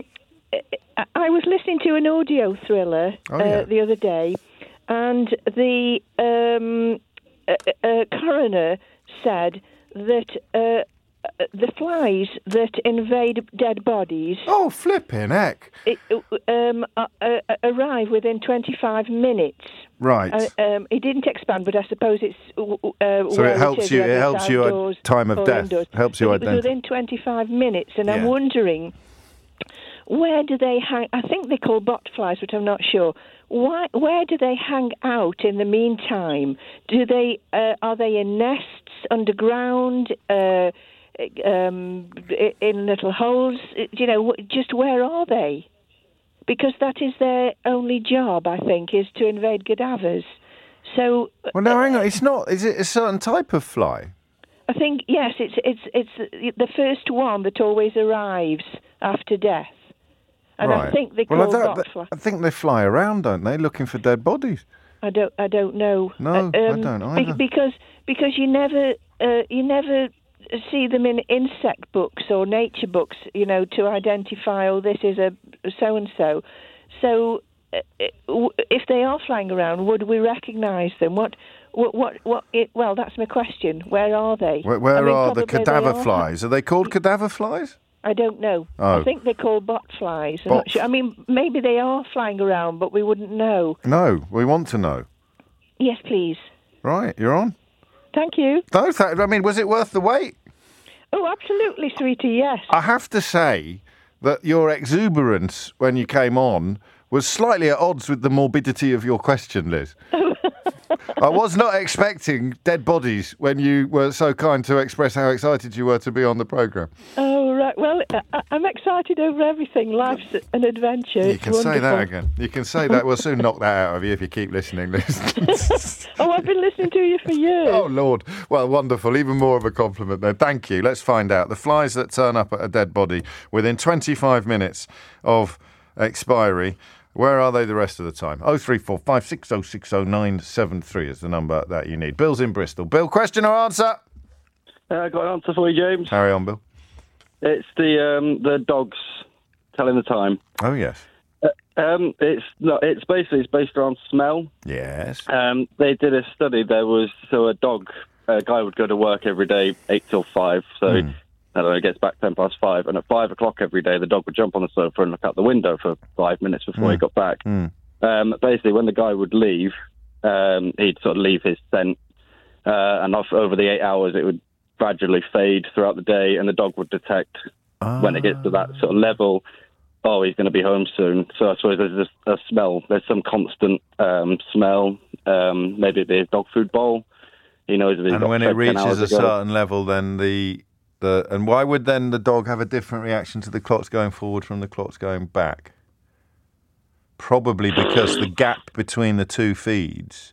I was listening to an audio thriller
oh, yeah.
uh, the other day, and the um, uh, uh, coroner said that. Uh, The flies that invade dead bodies...
Oh, flipping heck.
It, um, uh, uh, arrive within twenty-five minutes.
Right.
Uh, um, it didn't expand, but I suppose it's... Uh,
so it helps you, it helps you at time of death. Indoors. Helps you
but
identify.
It was within twenty-five minutes, and
yeah.
I'm wondering, where do they hang... I think they call botflies, but I'm not sure. Why, where do they hang out in the meantime? Do they... Uh, are they in nests, underground... Uh, Um, in little holes, you know, just where are they? Because that is their only job, I think, is to invade cadavers. So,
well, now hang on, it's not. Is it a certain type of fly?
I think yes, it's it's it's the first one that always arrives after death, and
right.
I think they
well,
call
I,
that,
that, I think they fly around, don't they, looking for dead bodies?
I don't. I don't know.
No,
um,
I don't either.
Because because you never uh, you never. see them in insect books or nature books, you know, to identify, oh, this is a so-and-so. So uh, if they are flying around, would we recognise them? What, what, what, what it, well, that's my question. Where are they?
Where, where
I mean,
are the cadaver
are.
flies? Are they called cadaver flies?
I don't know.
Oh.
I think they're called bot flies. I'm
Bot.
not sure. I mean, maybe they are flying around, but we wouldn't know.
No, we want to know.
Yes, please.
Right, you're on.
Thank you.
No, th- I mean, was it worth the wait?
Oh, absolutely, sweetie, yes.
I have to say that your exuberance when you came on was slightly at odds with the morbidity of your question, Liz. I was not expecting dead bodies when you were so kind to express how excited you were to be on the programme.
Oh, right. Well, I- I'm excited over everything. Life's an adventure.
You
It's
can
wonderful.
say that again. You can say that. We'll soon knock that out of you if you keep listening, Liz.
Oh, I've been listening to you for years.
Oh, Lord. Well, wonderful. Even more of a compliment there. Thank you. Let's find out. The flies that turn up at a dead body within twenty-five minutes of expiry. Where are they the rest of the time? oh three four five six oh six oh nine seven three is the number that you need. Bill's in Bristol. Bill, question or answer?
Uh, I got an answer for you, James.
Carry on, Bill.
It's the um, the dogs telling the time.
Oh, yes.
Uh, um, it's not. It's basically it's based around smell.
Yes.
Um, they did a study. There was so a dog, a guy would go to work every day eight till five. So. Mm. I don't know, it gets back ten past five, and at five o'clock every day, the dog would jump on the sofa and look out the window for five minutes before
mm.
he got back.
Mm.
Um, basically, when the guy would leave, um, he'd sort of leave his scent, uh, and off, over the eight hours, it would gradually fade throughout the day, and the dog would detect
ah.
when it gets to that sort of level, oh, he's going to be home soon. So I suppose there's a, a smell. There's some constant um, smell. Um, maybe it'd be a dog food bowl. He knows if he's
and
got
when
fed
it reaches
ten hours
a
ago.
certain level, then the the and why would then the dog have a different reaction to the clocks going forward from the clocks going back? Probably because the gap between the two feeds.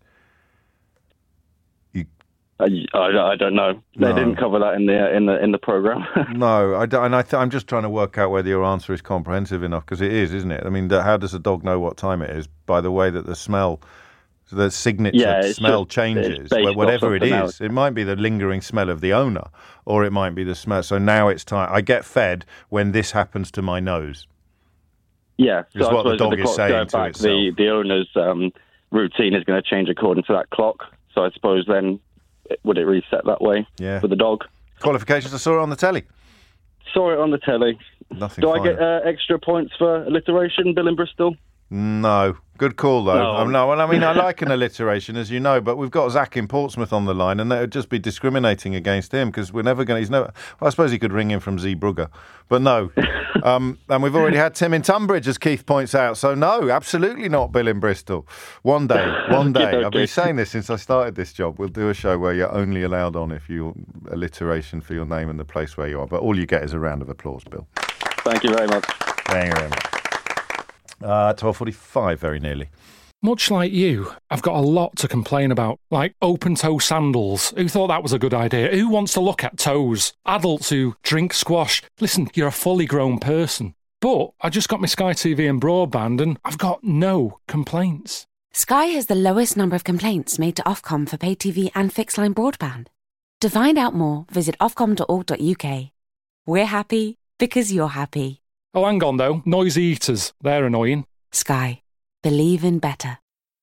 You,
I, I, I don't know. They
No.
didn't cover that in the in the in the program.
no, I don't, and I th- I'm just trying to work out whether your answer is comprehensive enough because it is, isn't it? I mean, the, how does a dog know what time it is? By the way that the smell. The signature
Yeah, it's
smell
just-
changes,
it's based
whatever
off
it
something
is.
else.
It might be the lingering smell of the owner, or it might be the smell. So now it's time. I get fed when this happens to my nose.
Yeah,
Is
so I
what the
suppose
dog
if the
is
clock's
saying
going
to
back,
itself.
the the owner's um, routine is going to change according to that clock. So I suppose then it- would it reset that way
Yeah.
for the dog?
Qualifications. I saw it on the telly.
Saw it on the telly.
Nothing.
Do I
finer.
get uh, extra points for alliteration, Bill in Bristol?
No. Good call, though.
No.
Um, no, well, I mean, I like an alliteration, as you know, but we've got Zach in Portsmouth on the line, and that would just be discriminating against him because we're never going to... He's no. Well, I suppose he could ring in from Zeebrugge, but no. um, and we've already had Tim in Tunbridge, as Keith points out. So, no, absolutely not Bill in Bristol. One day, one day.
Okay,
I've been
okay.
saying this since I started this job. We'll do a show where you're only allowed on if you alliteration for your name and the place where you are. But all you get is a round of applause, Bill.
Thank you very much.
Thank you very much. Uh, twelve forty-five, very nearly.
Much like you, I've got a lot to complain about, like open-toe sandals. Who thought that was a good idea? Who wants to look at toes? Adults who drink squash. Listen, you're a fully grown person. But I just got my Sky T V and broadband and I've got no complaints.
Sky has the lowest number of complaints made to Ofcom for pay T V and fixed-line broadband. To find out more, visit ofcom dot org dot uk. We're happy because you're happy.
Oh, hang on though. Noisy eaters. They're annoying.
Sky. Believe in better.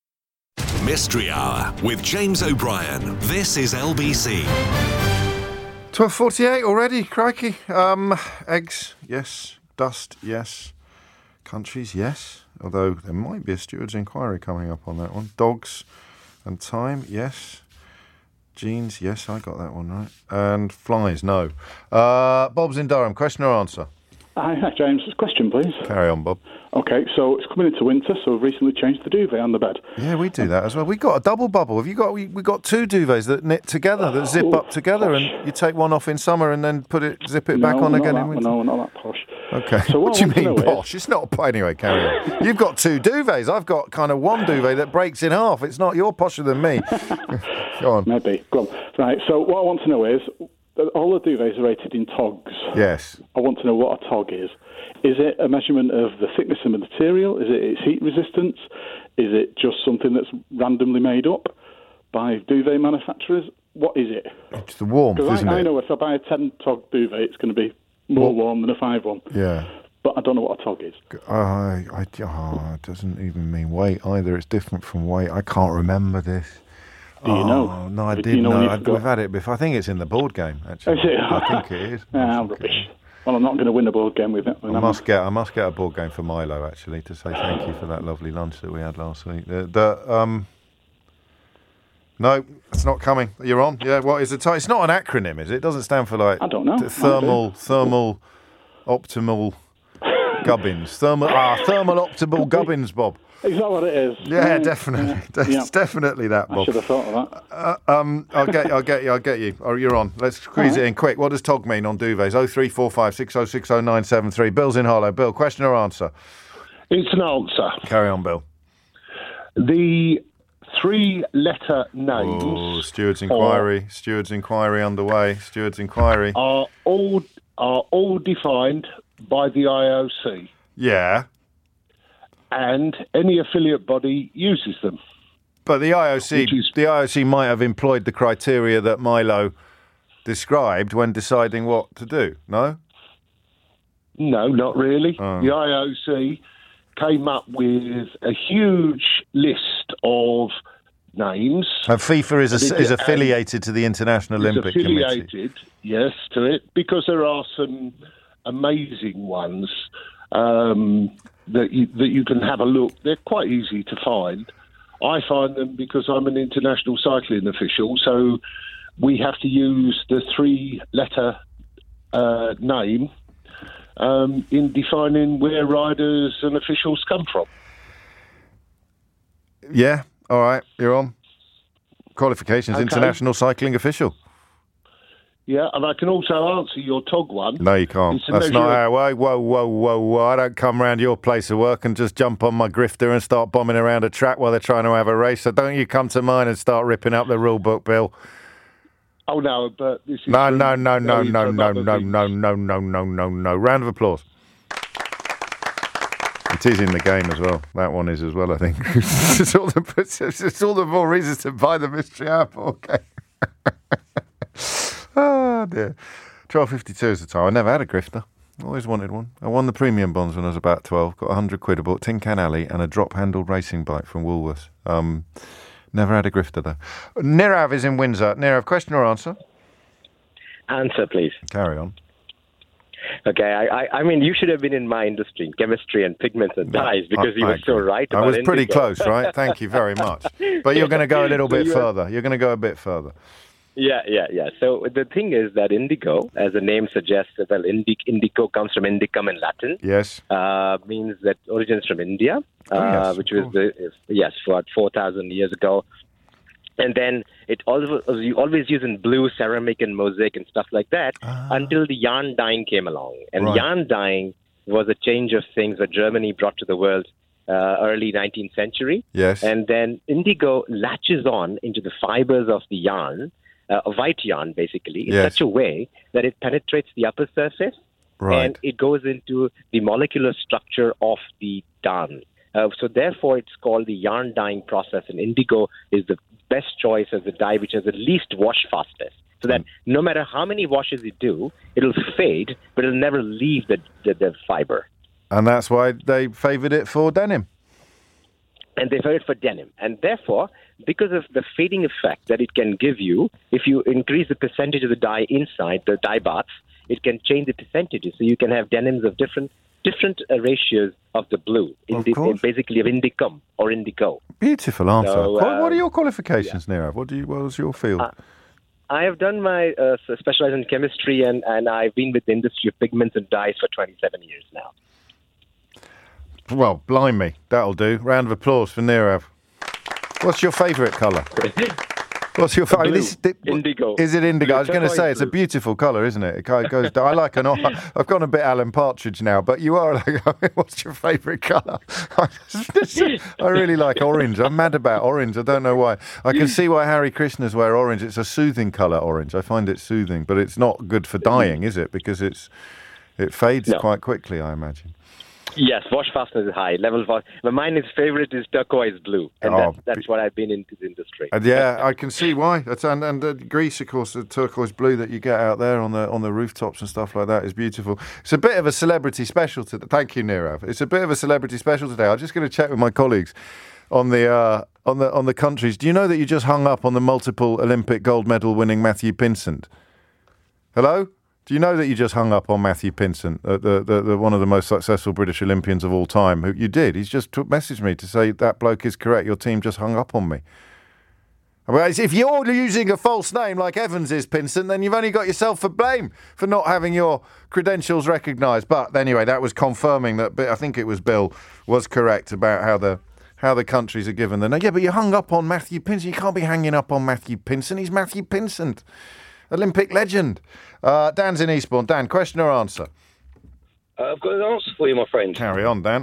Mystery Hour with James O'Brien. This is L B C.
twelve forty-eight already, crikey. Um, eggs, yes. Dust, yes. Countries, yes. Although there might be a steward's inquiry coming up on that one. Dogs and time, yes. Jeans, yes, I got that one right. And flies, no. Uh, Bob's in Durham. Question or answer?
Hi, hi, James. Question, please.
Carry on, Bob.
Okay, so it's coming into winter, so we've recently changed the duvet on the bed.
Yeah, we do that as well. We got a double bubble. Have you got? We we got two duvets that knit together, that zip up together, and you take one off in summer and then put it, zip it back
No,
on
not
again
that,
in winter.
No, not that posh.
Okay.
So
what
what
do
I
you
want to
mean
know is-
posh? It's not anyway. Carry on. You've got two duvets. I've got kind of one duvet that breaks in half. It's not. You're posher than me. Go on.
Maybe. Go on. Right, so what I want to know is, all the duvets are rated in togs.
Yes.
I want to know what a tog is. Is it a measurement of the thickness of the material? Is it its heat resistance? Is it just something that's randomly made up by duvet manufacturers? What is it?
It's the warmth,
Because
isn't
I, I
it?
know if I buy a ten tog duvet, it's going to be more
What?
warm than a five one.
Yeah.
But I don't know what a tog is.
I, I, oh, it doesn't even mean weight either. It's different from weight. I can't remember this.
Do you
oh,
know?
No, I
Do
did
you know
know.
when you
I,
forgot?
we've had it before. I think it's in the board game, actually.
Is it?
I think it is.
Ah, rubbish. Well, I'm not going to win a board game with it.
I must get. I must get a board game for Milo, actually, to say thank you for that lovely lunch that we had last week. The, the um. No, it's not coming. You're on. Yeah. What is the type? It's not an acronym, is it? It doesn't stand for like.
I don't know.
th- Thermal, thermal, optimal, gubbins. Thermal. Ah, thermal optimal gubbins, Bob.
Is that what it is?
Yeah, definitely. It's
Yeah.
definitely that, Bob.
I should have thought of that.
Uh, um, I'll get, I'll get you, I'll get you. Oh, you're on. Let's squeeze it in quick. What does tog mean on duvets? Oh three four five six oh six oh nine seven three. Bill's in Hollow. Bill, question or answer?
It's an answer.
Carry on, Bill.
The three-letter names
Oh, steward's inquiry. Steward's inquiry underway. Steward's inquiry.
are all are all defined by the I O C,
Yeah,
and any affiliate body uses them.
but the I O C, the I O C might have employed the criteria that Milo described when deciding what to do. No.
No, not really.
Oh.
The I O C came up with a huge list of names.
And FIFA is
And
a,
it-
is affiliated to the International
It's
Olympic Committee.
affiliated, yes, to it, because there are some amazing ones um, that you, that you can have a look. They're quite easy to find. I find them because I'm an international cycling official, so we have to use the three-letter uh, name um, in defining where riders and officials come from.
Yeah. All right. You're on. Qualifications.
Okay.
International cycling official.
Yeah, and I can also answer your tog one.
No, you can't.
It's a
That's
measure
not
of-
how. Whoa, whoa, whoa, whoa, whoa! I don't come round your place of work and just jump on my grifter and start bombing around a track while they're trying to have a race. So don't you come to mine and start ripping up the rule book, Bill.
Oh no, but this is
No,
from-
no, no, no,
going
no,
from
no,
other
no,
things.
no, no, no, no, no, no. Round of applause. It is in the game as well. That one is as well, I think. it's, all the, it's all the more reasons to buy the Mystery Hour board game. Oh, dear. twelve fifty-two is the time. I never had a grifter. Always wanted one. I won the premium bonds when I was about twelve. Got one hundred quid. I bought Tin Can Alley and a drop-handled racing bike from Woolworths. Um, never had a grifter, though. Nirav is in Windsor. Nirav, question or answer?
Answer, please.
Carry on.
Okay, I, I, I mean, you should have been in my industry, chemistry and pigments and dyes, because
I-
you
I
were so
agree.
right
I
about
was pretty
indigo.
close, right? Thank you very much. But you're going to go a little
So
bit
you-
further. You're going to go a bit further.
Yeah, yeah, yeah. So the thing is that indigo, as the name suggests, well, indi- indigo comes from indicum in Latin.
Yes.
Uh, means that origins from India,
Oh,
uh,
yes,
which
of
was the, yes, for four thousand years ago. And then it always you always use in blue ceramic and mosaic and stuff like that until the yarn dyeing came along. And
Right.
yarn dyeing was a change of things that Germany brought to the world uh, early nineteenth century.
Yes.
And then indigo latches on into the fibers of the yarn, uh, a white yarn basically, in
Yes.
such a way that it penetrates the upper surface
Right.
and it goes into the molecular structure of the yarn. Uh, so therefore, it's called the yarn dyeing process, and indigo is the best choice as the dye which has the least wash fastest. So that no matter how many washes you do, it'll fade, but it'll never leave the, the, the fiber.
And that's why they favoured it for denim.
And they favoured it for denim. And therefore, because of the fading effect that it can give you, if you increase the percentage of the dye inside the dye baths, it can change the percentages. So you can have denims of different different uh, ratios of the blue,
Of
indi-
course.
basically of indicum or indigo.
Beautiful answer.
So,
what, what are
um,
your qualifications, Nirav? What do you? What was your field?
Uh, I have done my uh, specialized in chemistry, and, and I've been with the industry of pigments and dyes for twenty-seven years now.
Well, blimey, that'll do. Round of applause for Nirav. What's your favourite colour? What's your favourite?
Blue. Indigo.
Is it indigo?
Blue.
I was going to
Turquoise
say it's a
blue.
beautiful colour, isn't it? It kind of goes. I like an. or- I've gone a bit Alan Partridge now, but you are like. What's your favourite colour? I really like orange. I'm mad about orange. I don't know why. I can see why Harry Krishners wear orange. It's a soothing colour, orange. I find it soothing, but it's not good for dyeing, is it? Because it's it fades
No.
quite quickly, I imagine.
Yes, wash fastness is high. Level five. But mine is favorite is turquoise blue, and
Oh,
that's, that's what I've been into the industry.
And yeah, I can see why. That's and and uh, Greece, of course, the turquoise blue that you get out there on the on the rooftops and stuff like that is beautiful. It's a bit of a celebrity special today. Thank you, Nirav. It's a bit of a celebrity special today. I'm just going to check with my colleagues on the uh, on the on the countries. Do you know that you just hung up on the multiple Olympic gold medal winning Matthew Pinsent? Hello. Do you know that you just hung up on Matthew Pinsent, uh, the, the, the one of the most successful British Olympians of all time? Who you did? He's just took, messaged me to say that bloke is correct. Your team just hung up on me. Well, if you're using a false name like Evans is, Pinsent, then you've only got yourself to blame for not having your credentials recognised. But anyway, that was confirming that. I think it was Bill was correct about how the how the countries are given the name. Yeah, but you hung up on Matthew Pinsent. You can't be hanging up on Matthew Pinsent. He's Matthew Pinsent, Olympic legend. Uh, Dan's in Eastbourne. Dan, question or answer?
Uh, I've got an answer for you, my friend.
Carry on, Dan.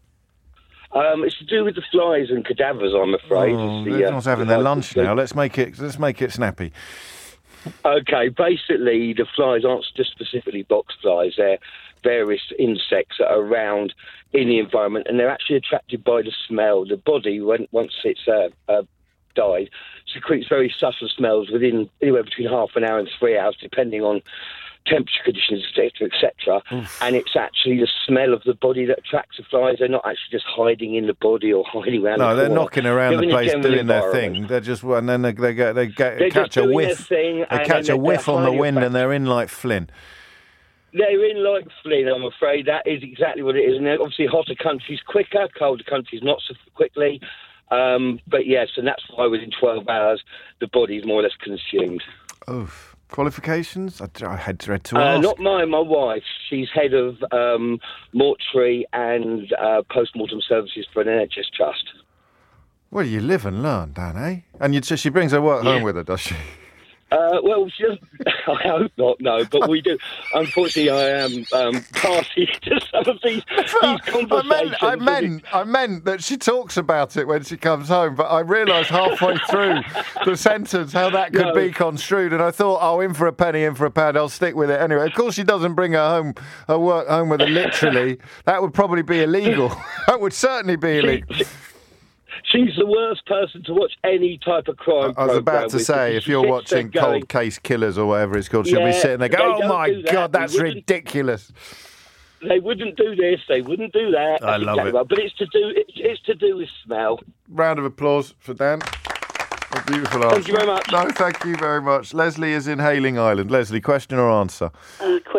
Um, it's to do with the flies and cadavers, I'm afraid.
Oh,
It's the, uh,
everyone's having their lunch now. Let's make it. Let's make it snappy.
Okay, basically, the flies aren't just specifically box flies. They're various insects that are around in the environment, and they're actually attracted by the smell. The body, when once it's uh, uh, died, secretes very subtle smells within anywhere between half an hour and three hours, depending on temperature conditions, et cetera, et cetera. And it's actually the smell of the body that attracts the flies. They're not actually just hiding in the body or hiding around.
No,
the
they're
corner.
knocking around
They're
the
in a
place
general
doing their
environment.
thing. They're just, and then they, they get they get
They're
catch
just
a
doing
whiff.
their thing,
They
and
catch
then
a
they're
whiff on the
highly
wind, and
attractive.
they're in like Flynn.
They're in like Flynn, I'm afraid. That is exactly what it is. And they're obviously hotter countries quicker, colder countries not so quickly. Um, but yes, and that's why within twelve hours the body's more or less consumed.
Oof. Qualifications? I, I had dread to
Uh,
ask.
not mine, my wife. She's head of um, mortuary and uh, post-mortem services for an N H S trust.
Well, you live and learn, Dan, eh? And you, so she brings her work home with her, does she?
Uh, well, she doesn't, I hope not, no, but we do. Unfortunately, I am um, party to some of these, these conversations.
I meant, I meant, I meant that she talks about it when she comes home, but I realised halfway through the sentence how that could
No.
be construed, and I thought, oh, in for a penny, in for a pound, I'll stick with it anyway. Of course, she doesn't bring her home, her work home with her literally. That would probably be illegal. That would certainly be illegal.
She's the worst person to watch any type of crime
I was about
programme
to
with,
say,
because
if
she
you're
sits
watching
there going,
Cold Case Killers or whatever it's called, she'll be
Yeah,
sitting there
they
going, oh
don't
my
do that.
God,
They
that's
wouldn't-
ridiculous.
They wouldn't do this, they wouldn't do that.
I
That's
love
exactly
it.
right. But it's to do it's, it's to do with smell.
Round of applause for Dan. A beautiful answer.
Thank you very much.
No, thank you very much. Leslie is in Hailing Island. Leslie, question or answer?
Uh, question.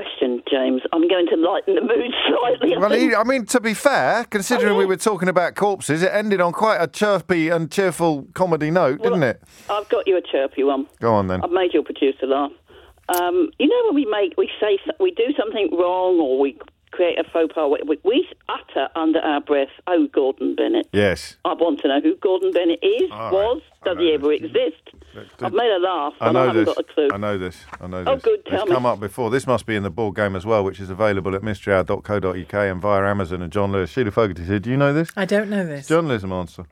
James. I'm going to lighten the mood slightly. I
Well,
think.
he, I mean, to be fair, considering we were talking about corpses, it ended on quite a chirpy and cheerful comedy note,
Well,
didn't it?
I've got you a chirpy one.
Go on then.
I've made your producer laugh. Um, you know when we make, we say, so- we do something wrong or we create a faux pas, we, we utter under our breath, "Oh, Gordon Bennett."
Yes.
I want to know who Gordon Bennett is,
All right.
was, does he ever exist? I've made a laugh,
I
and I,
know
haven't
this.
got a clue.
I know this. I know this.
Oh, good, tell
it's
me.
come up before. This must be in the board game as well, which is available at mystery hour dot co dot uk and via Amazon and John Lewis. Sheila Fogarty said, do you know this?
I don't know this.
Journalism answer.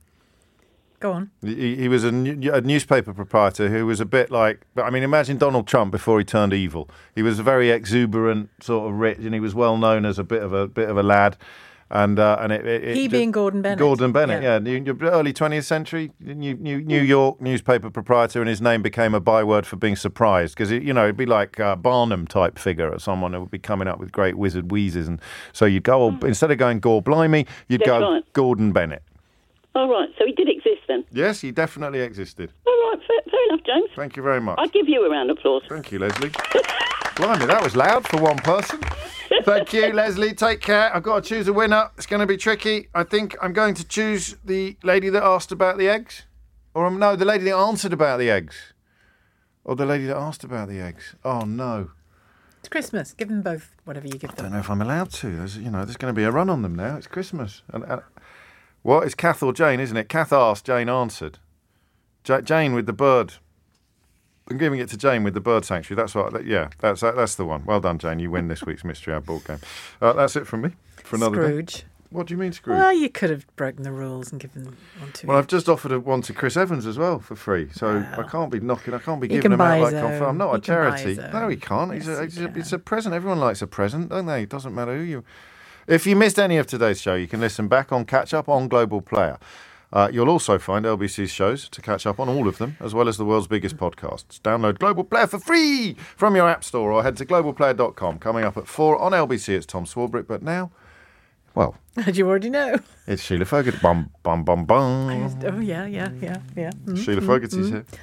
Go on.
He, he was a, new, a newspaper proprietor who was a bit like, I mean, imagine Donald Trump before he turned evil. He was very exuberant, sort of rich, and he was well known as a bit of a bit of a lad. And uh, and it, it, it
He
just-
being Gordon Bennett.
Gordon Bennett,
Yeah.
yeah, New, new- early twentieth century, New, New, New York newspaper proprietor, and his name became a byword for being surprised because you know it'd be like a Barnum type figure or someone who would be coming up with great wizard wheezes, and so you'd go oh, instead of going Gore Blimey, you'd
That's
go
right.
Gordon Bennett.
All right, so he did exist then.
Yes, he definitely existed.
All right, fair, fair enough, James.
Thank you very much.
I'll give you a round of applause.
Thank you, Leslie. Blimey, that was loud for one person. Thank you, Leslie. Take care. I've got to choose a winner. It's going to be tricky. I think I'm going to choose the lady that asked about the eggs. Or, um, no, the lady that answered about the eggs. Or the lady that asked about the eggs. Oh, no.
It's Christmas. Give them both whatever you give
I
them.
don't know if I'm allowed to. There's, you know, there's going to be a run on them now. It's Christmas. And, and what? It's Kath or Jane, isn't it? Kath asked, Jane answered. Ja- Jane with the bird. I'm giving it to Jane with the bird sanctuary. That's what. That, yeah, that's that, that's the one. Well done, Jane. You win this week's Mystery Hour board game. Uh, that's it from me for another
Scrooge.
day. What do you mean, Scrooge?
Well, you could have broken the rules and given one to
Well, I've just offered a one to Chris Evans as well for free, so I can't be knocking. I can't be
He
giving
can
them out
buy
like
his
confirmed. I'm
own.
not
He
a
can buy
charity.
his
No,
own.
he can't. He's
Yes,
a,
he
it's, a,
can.
it's a present. Everyone likes a present, don't they? It doesn't matter who you. If you missed any of today's show, you can listen back on Catch Up on Global Player. Uh, you'll also find L B C's shows to catch up on all of them, as well as the world's biggest podcasts. Download Global Player for free from your app store or head to global player dot com. Coming up at four on L B C, it's Tom Swarbrick. But now, well,
Did you already know?
it's Sheila Fogarty. Bum, bum, bum, bum.
Oh, yeah, yeah, yeah, yeah. Mm,
Sheila
mm,
Fogarty's
mm.
here.